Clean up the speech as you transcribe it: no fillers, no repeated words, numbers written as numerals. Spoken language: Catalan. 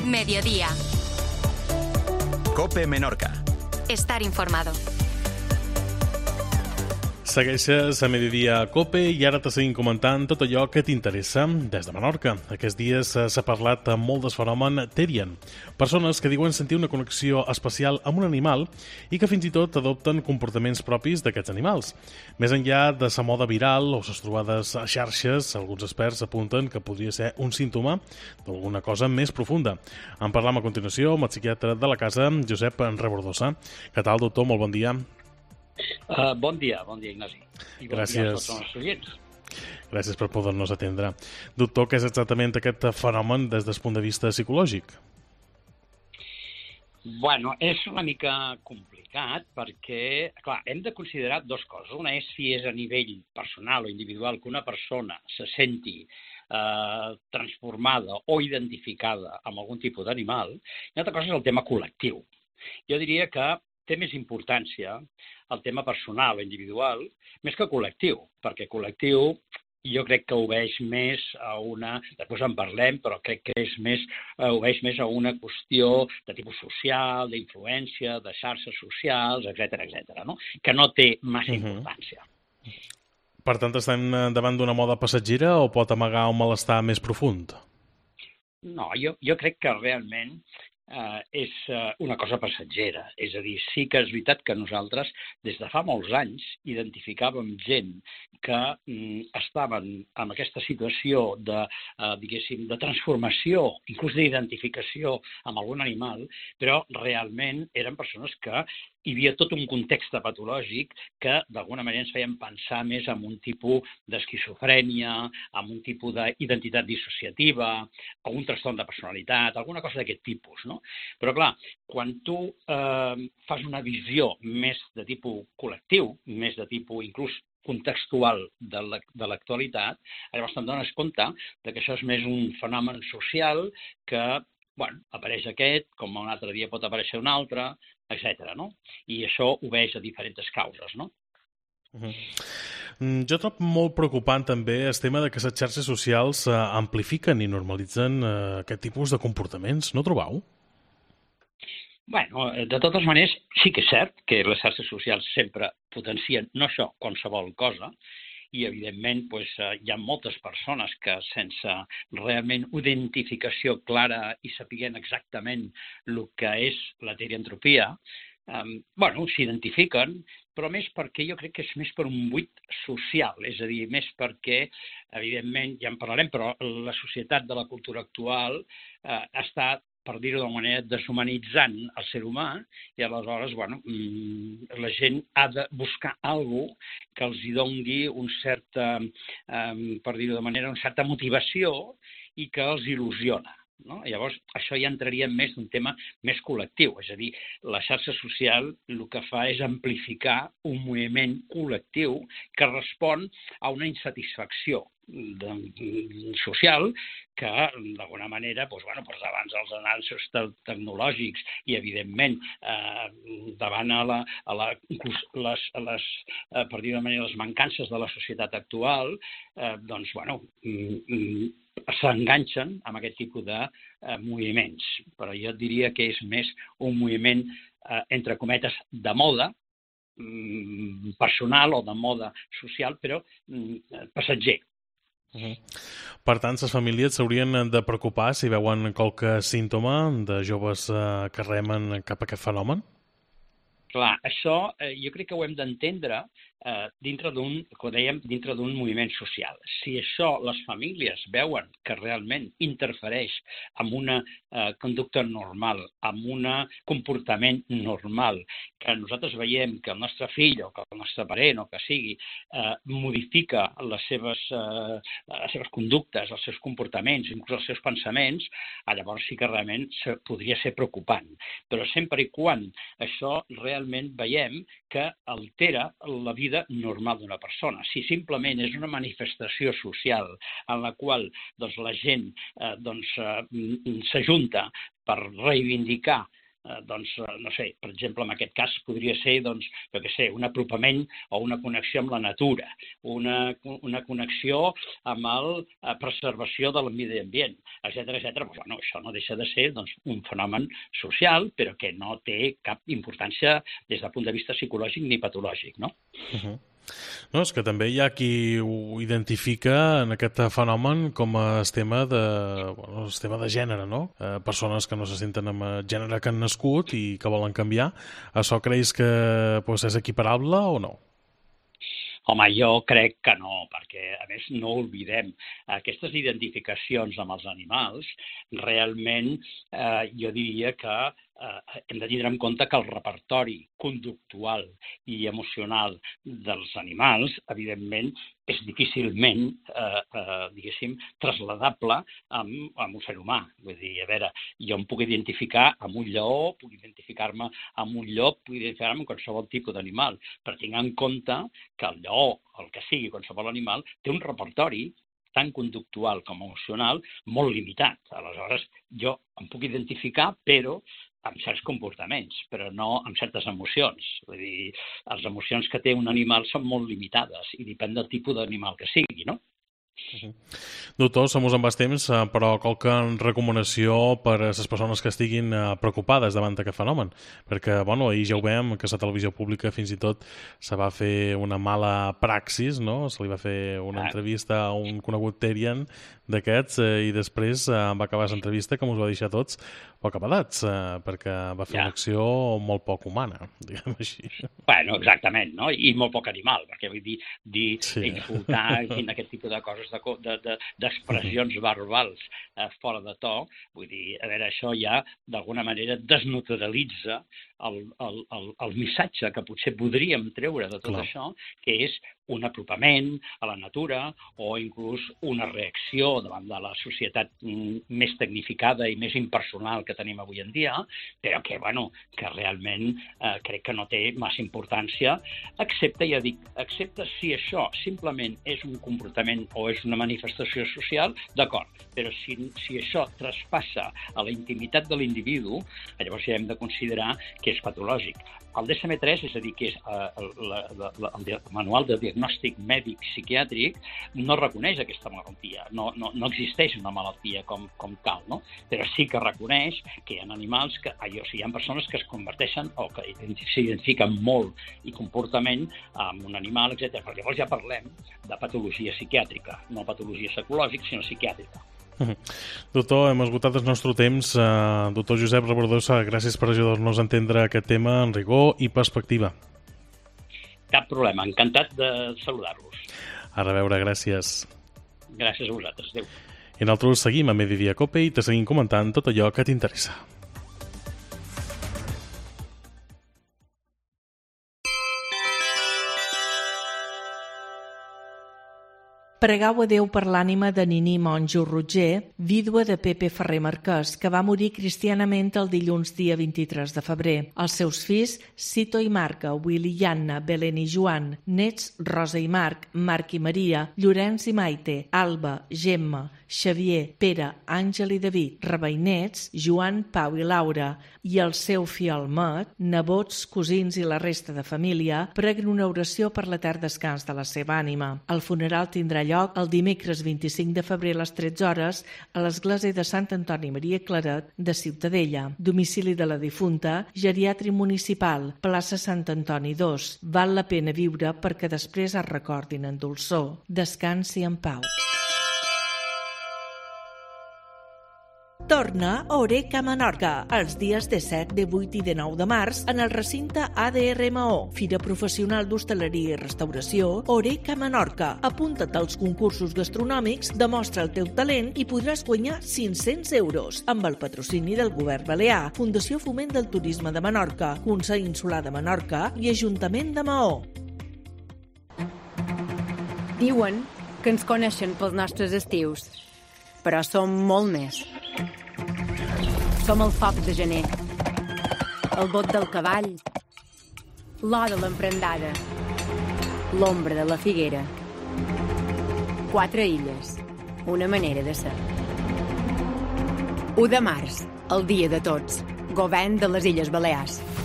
Mediodía. COPE Menorca. Estar informado. Segueixes a Mediodía COPE i ara te seguim comentant tot allò que t'interessa des de Menorca. Aquests dies s'ha parlat molt del fenomen Therian. Persones que diuen sentir una connexió especial amb un animal i que fins i tot adopten comportaments propis d'aquests animals. Més enllà de sa moda viral o ses trobades a xarxes, alguns experts apunten que podria ser un símptoma d'alguna cosa més profunda. En parlam a continuació amb el psiquiatre de la casa, Josep Rebordosa. Què tal, doctor? Molt bon dia. Bon dia, Ignasi. I bon dia a tots els nostres oients. Gràcies per poder-nos atendre. Doctor, què és exactament aquest fenomen des del punt de vista psicològic? Bueno, és una mica complicat perquè, clar, hem de considerar dues coses. Una és si és a nivell personal o individual que una persona se senti transformada o identificada amb algun tipus d'animal, i l'altra cosa és el tema col·lectiu. Jo diria que té més importància el tema personal o individual més que col·lectiu, perquè col·lectiu jo crec que obeix més a una, després en parlem, però crec que obeix més a una qüestió de tipus social, d'influència, de xarxes socials, etc., no? Que no té massa importància. Per tant, estem davant d'una moda passatgera o pot amagar un malestar més profund? No, jo crec que realment és una cosa passatgera. És a dir, sí que és veritat que nosaltres des de fa molts anys identificàvem gent que estaven en aquesta situació de, diguéssim, de transformació, inclús d'identificació amb algun animal, però realment eren persones que hi havia tot un context patològic que d'alguna manera ens feien pensar més en un tipus d'esquizofrènia, en un tipus d'identitat dissociativa, o un trastorn de personalitat, alguna cosa d'aquest tipus, no? Però clar, quan tu fas una visió més de tipus col·lectiu, més de tipus inclús contextual de l'actualitat, llavors te'n dones compte que això és més un fenomen social que, bueno, apareix aquest, com un altre dia pot aparèixer un altre, etc., no? I això obeix a diferents causes, no? Jo trobo molt preocupant també el tema de que les xarxes socials amplifiquen i normalitzen aquest tipus de comportaments, no trobeu? Bueno, de totes maneres, sí que és cert que les xarxes socials sempre potencien, no això, qualsevol cosa, i evidentment hi ha moltes persones que sense realment identificació clara i sapiguent exactament el que és la teriantropia, s'identifiquen, però més perquè jo crec que és més per un buit social, és a dir, més perquè, evidentment, ja en parlarem, però la societat de la cultura actual està, per dir-ho d'una manera, deshumanitzant el ser humà i aleshores, la gent ha de buscar alguna cosa que els doni un cert, per dir-ho de manera, una certa motivació i que els il·lusiona. No? Llavors, això ja entraria més d'un tema més col·lectiu, és a dir, la xarxa social el que fa és amplificar un moviment col·lectiu que respon a una insatisfacció social que, d'alguna manera, abans dels avanços tecnològics i, evidentment, davant per dir-ho de manera, les mancances de la societat actual, s'enganxen amb aquest tipus de moviments. Però jo diria que és més un moviment, entre cometes, de moda personal o de moda social, però passatger. Per tant, les famílies s'haurien de preocupar si veuen qualque símptoma de joves que remen cap a aquest fenomen? Clar, això jo crec que ho hem d'entendre dintre d'un moviment social. Si això les famílies veuen que realment interfereix amb una conducta normal, amb un comportament normal, que nosaltres veiem que el nostre fill o que el nostre parent o que sigui modifica les seves conductes, els seus comportaments, inclús els seus pensaments, llavors sí que realment podria ser preocupant. Però sempre i quan això realment veiem que altera la vida normal d'una persona. Si simplement és una manifestació social en la qual la gent s'ajunta per reivindicar no sé, per exemple, en aquest cas podria ser, un apropament o una connexió amb la natura, una connexió amb la preservació del medi ambient, etcètera. Bueno, això no deixa de ser un fenomen social, però que no té cap importància des del punt de vista psicològic ni patològic, no? No, és que també hi ha qui ho identifica en aquest fenomen com a tema de gènere, no? Persones que no se senten amb el gènere que han nascut i que volen canviar. Això creus que és equiparable o no? Home, jo crec que no, perquè, a més, no oblidem, aquestes identificacions amb els animals, realment jo diria que hem de tindre en compte que el repertori conductual i emocional dels animals, evidentment, és difícilment, trasladable amb un ser humà. Vull dir, a veure, jo em puc identificar amb un lleó, puc identificar-me amb un llop, puc identificar-me amb qualsevol tipus d'animal, però tinc en compte que el lleó, el que sigui, qualsevol animal, té un repertori tant conductual com emocional molt limitat. Aleshores, jo em puc identificar, però amb certs comportaments, però no amb certes emocions. Vull dir, les emocions que té un animal són molt limitades i depèn del tipus d'animal que sigui, no? Doctor, som amb el temps, però qualque recomanació per a les persones que estiguin preocupades davant d'aquest fenomen? Perquè, ahir ja ho veiem, que la televisió pública fins i tot se va fer una mala praxis, no? Se li va fer una entrevista a un conegut terrien d'aquests i després va acabar l'entrevista que ens va deixar tots poc abadats, perquè va fer una acció molt poc humana, diguem així. Bueno, exactament, no? I molt poc animal, perquè vull dir insultar, aquest tipus de coses, d'expressions verbals fora de to, vull dir, a veure, això ja d'alguna manera desnaturalitza el missatge que potser podríem treure de tot això, que és un apropament a la natura o inclús una reacció davant de la societat més tecnificada i més impersonal que tenim avui en dia, però que realment crec que no té massa importància, excepte si això simplement és un comportament o és una manifestació social, d'acord, però si això traspassa a la intimitat de l'individu, llavors ja hem de considerar que és patològic. El DSM-3, és a dir, que és el manual de diagnòstic mèdic psiquiàtric, no reconeix aquesta malaltia, no existeix una malaltia com tal, no? Però sí que reconeix que hi ha animals, hi ha persones que es converteixen o que s'identifiquen molt i comportament amb un animal, etc. Però llavors ja parlem de patologia psiquiàtrica, no patologia psicològica, sinó psiquiàtrica. Doctor, hem esgotat el nostre temps. Doctor Josep Rabardosa, gràcies per ajudar-nos a entendre aquest tema en rigor i perspectiva. Cap problema, encantat de saludar-vos. A reveure, gràcies. Gràcies a vosaltres, adéu. I nosaltres seguim a Mediodía Cope i te seguim comentant tot allò que t'interessa. Pregueu a Déu per l'ànima de Niní Monjo Roger, vídua de Pepe Ferrer Marquès, que va morir cristianament el dilluns dia 23 de febrer. Els seus fills, Cito i Marca, Willy i Anna, Belén i Joan, nets, Rosa i Marc, Marc i Maria, Llorenç i Maite, Alba, Gemma, Xavier, Pere, Àngel i David, rebeinets, Joan, Pau i Laura, i el seu fill Almet, nebots, cosins i la resta de família, preguen una oració per l'etern descans de la seva ànima. El funeral tindrà lloc el dimecres 25 de febrer a les 13 hores a l'església de Sant Antoni Maria Claret de Ciutadella. Domicili de la difunta, geriàtri municipal, plaça Sant Antoni 2. Val la pena viure perquè després es recordin en dolçor. Descansi en pau. Torna a Oreca Menorca els dies de 7, de 8 i de 9 de març en el recinte ADRMO, Fira Professional d'Hostaleria i Restauració Oreca Menorca. Apunta't als concursos gastronòmics, demostra el teu talent i podràs guanyar 500 euros amb el patrocini del Govern Balear, Fundació Foment del Turisme de Menorca, Consell Insular de Menorca i Ajuntament de Maó. Diuen que ens coneixen pels nostres estius, però som molt més. Som el foc de gener, el bot del cavall, l'or de l'emprendada, l'ombra de la figuera. 4 illes, una manera de ser. 1 de març, el dia de tots. govern de les Illes Balears.